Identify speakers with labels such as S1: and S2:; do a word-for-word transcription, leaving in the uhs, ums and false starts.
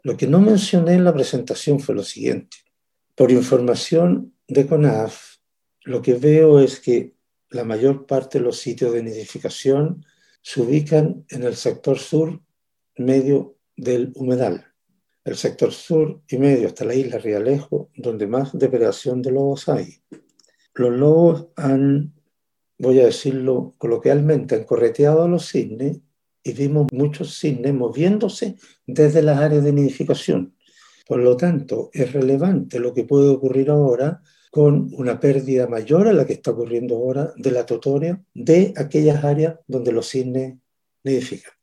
S1: Lo que no mencioné en la presentación fue lo siguiente. Por información de CONAF, lo que veo es que la mayor parte de los sitios de nidificación se ubican en el sector sur medio del humedal. El sector sur y medio hasta la isla Rialejo, donde más depredación de lobos hay. Los lobos han, voy a decirlo coloquialmente, han correteado a los cisnes y vimos muchos cisnes moviéndose desde las áreas de nidificación. Por lo tanto, es relevante lo que puede ocurrir ahora con una pérdida mayor a la que está ocurriendo ahora de la totoria de aquellas áreas donde los cisnes nidifican.